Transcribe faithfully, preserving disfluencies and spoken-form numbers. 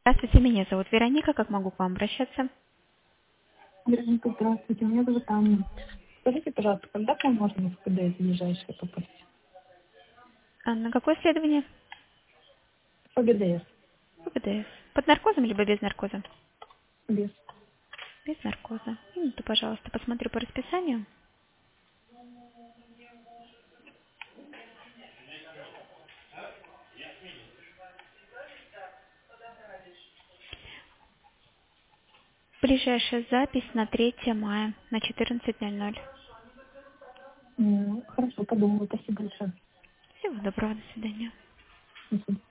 Здравствуйте, меня зовут Вероника. Как могу к вам обращаться? Вероника, здравствуйте. Меня зовут Анна. Скажите, пожалуйста, когда к вам можно в КДС ближайшее попасть? А на какое исследование? По ГДС. ПГДС. Под наркозом либо без наркоза? Без. Без наркоза. Минуту, пожалуйста, посмотрю по расписанию. Ближайшая запись на третье мая на четырнадцать ноль ноль. М, Хорошо, подумаю. Спасибо большое. Всего доброго, до свидания. До свидания.